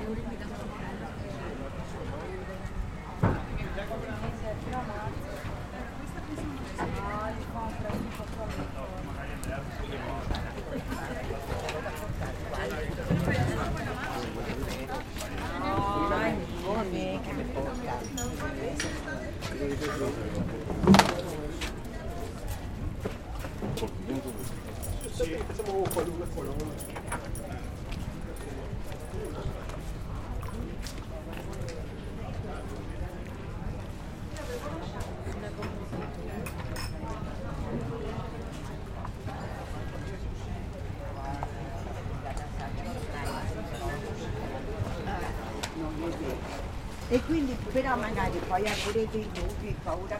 E quindi però magari poi avrete dei dubbi, paura.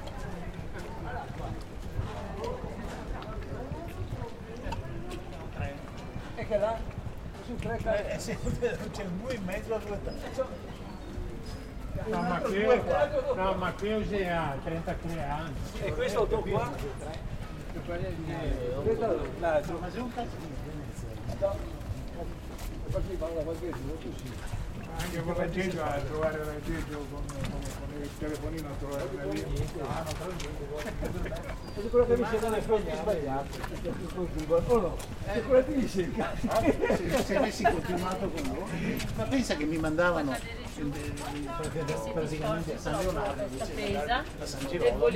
E che là? Su tre c'è un 2 in mezzo a due. No, ma qui ha 33 anni. E questo tuo qua? Questo l'altro. Ma c'è un casino. Anche con l'aggeggio a trovare l'aggeggio con il telefonino a trovare una linea. È quello che mi sembra le foglie sbagliate. O no? È quello che mi sembra. Se avessi continuato con loro, ma pensa che mi mandavano praticamente a San Leonardo a San Girolamo.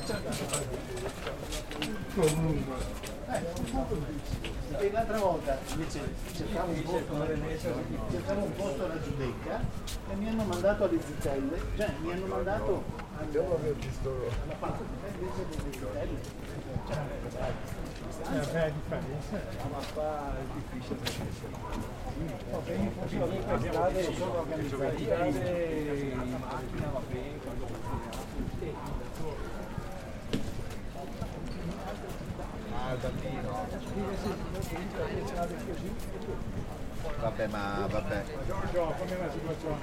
E l'altra volta invece cercavo un posto alla Giudecca e mi hanno mandato alle Zitelle, cioè mi hanno mandato alla parte invece delle Zitelle. Beh, differenza. Ma qua è difficile le strade sono organizzate, la macchina va bene, Vabbè, ma vabbè. Giorgio, com'è la situazione?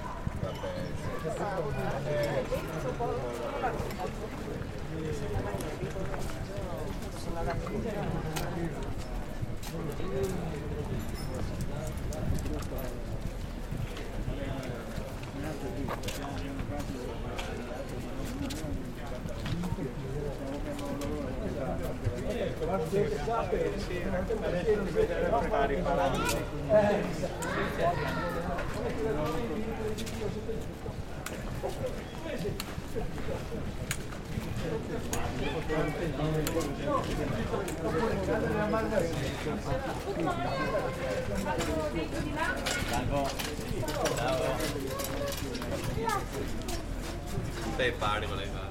Stai pari con le mani.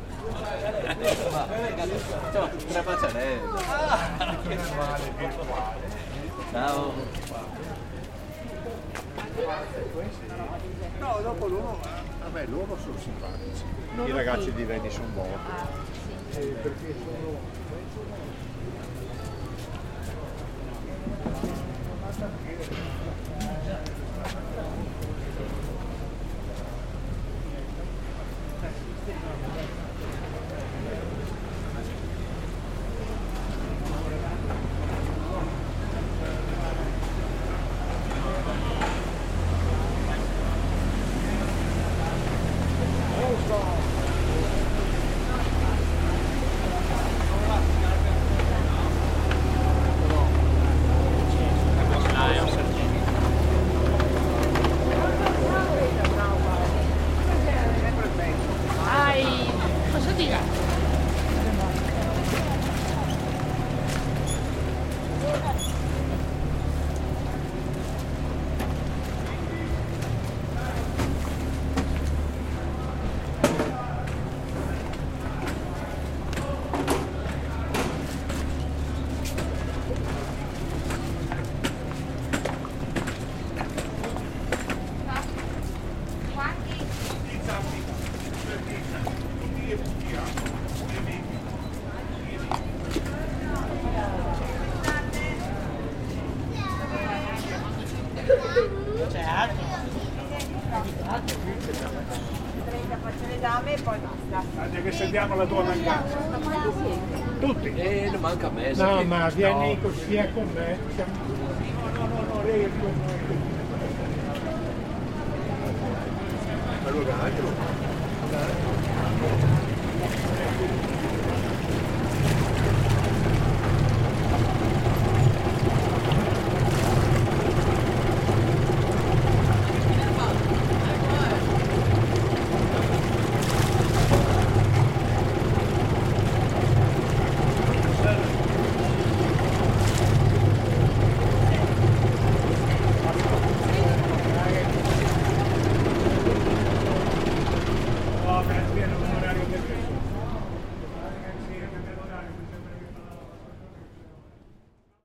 Tre facciare. Ciao. No, dopo loro, vabbè, loro sono simpatici. I ragazzi di Vedi sono buoni. Perché sono... Anche che sentiamo la tua mancanza. Tutti. Non manca a me. No, ma vieni sia con me. No, lei è con noi. Allora anche lo